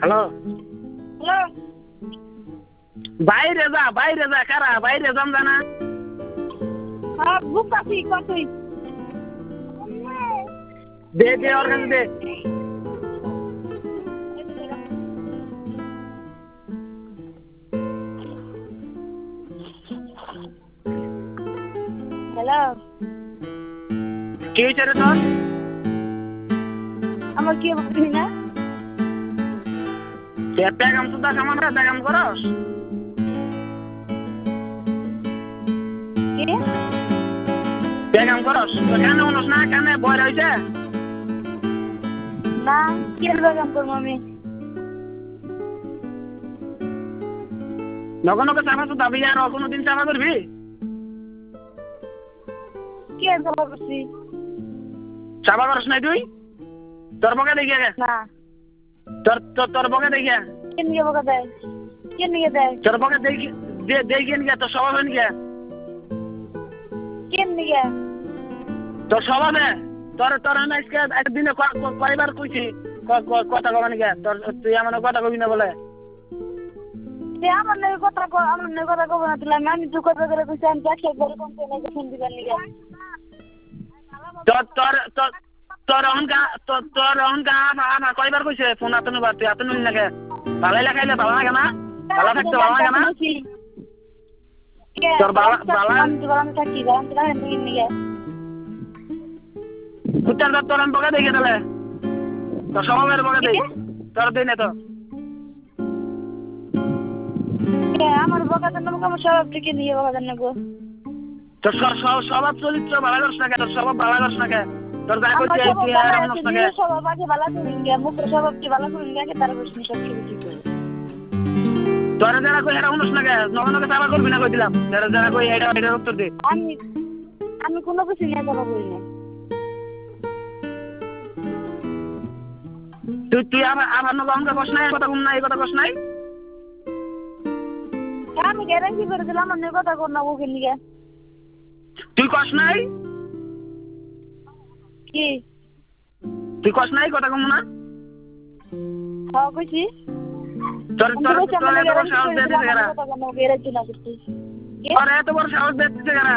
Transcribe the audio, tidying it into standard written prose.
Hello, hello, বাইরে যা কারা বাইরে যাম জানা। হ্যাঁ বুঝতেছি কতই। দে ওর কাছে দে। হ্যালো, কি হয়েছে রে তোর? আমার কি বুঝলি না? পেগাম সুদা সামান রে পেগাম করস? কি? পেগাম করস? তো কেন উনস না কেন বয় রয়েছে? না কি বেগাম করবো আমি? নগনকে চাপা সুদা বিয়ে আর কোনোদিন চাপা করবি? কি জবা করছি? চাপা করস নাই তুই? তোর বকে দেখিয়ে গে। না তোর বকে দেখিয়ে। কে নিয়ে বকা দেয়? কে নিয়ে দেয়? তোর বকে দেখিয়ে নিয়ে তোর স্বভাব হয়ে গিয়া। কে নিয়ে? তোর স্বভাবে তোর না আজকে একদিনে কয়বার কইছি কথা কবা নাকি তোর তুই আমার কথা কবি না বলে। সে আমার নাকি আমার নাকি কথা কব না দিলাম আমি দু কথা করে কইছি আমি একশো একবার কম করে নাকি ফোন দিবার নিয়ে। তোর অহংকার আমার কয়বার কইছে ফোন আতনো বার তুই আতনো নাকি ভালাই লাগাইলে ভালো লাগে না ভালো থাকতে ভালো লাগে না তোর আমি থাকি বালাম তো রাখেন নিয়ে কুত্তার দাঁত তোর আমি বকে দেখে তাহলে তোর স্বভাবের বকে দেই তোর দিই না তো আমার বকা দেন আমার স্বভাব থেকে নিয়ে বকা দেন নেবো তোর স্বভাব চরিত্র ভালো করছ না কে তোর স্বভাব ভালো করছ না কে তোর যা করছিস তুই আর এমন না কে স্বভাব আগে ভালো করেন গিয়া মুখের স্বভাবকে ভালো করেন গিয়া তার বসে সব কিছু ঠিক হবে তোরা যারা কই এটা অনুস না কে নগনকে চাপা করবি না কইছিলাম যারা কই এটার উত্তর দে আমি কোনো কিছু নিয়ে চাপা করি না তুই আমার নগনকে কস নাই কথা কম নাই কথা কস নাই আমি গ্যারান্টি করে দিলাম আমার কথা কর না ওকে নিয়ে তুই কস নাই কি তুই কস নাই কথা কম না হ্যাঁ কইছি তোর এত বড় সাহস দিয়ে দিছে কারা কথা কর না গ্যারান্টি না করছিস তোর এত বড় সাহস দিয়ে দিছে কারা